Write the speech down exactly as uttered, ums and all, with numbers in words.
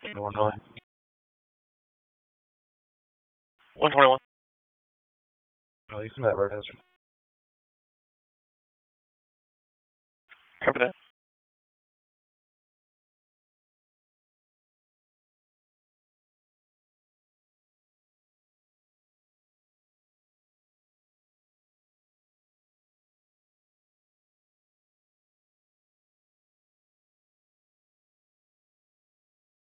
Illinois. one twenty-one. Oh, you can that road hazard. Cover that.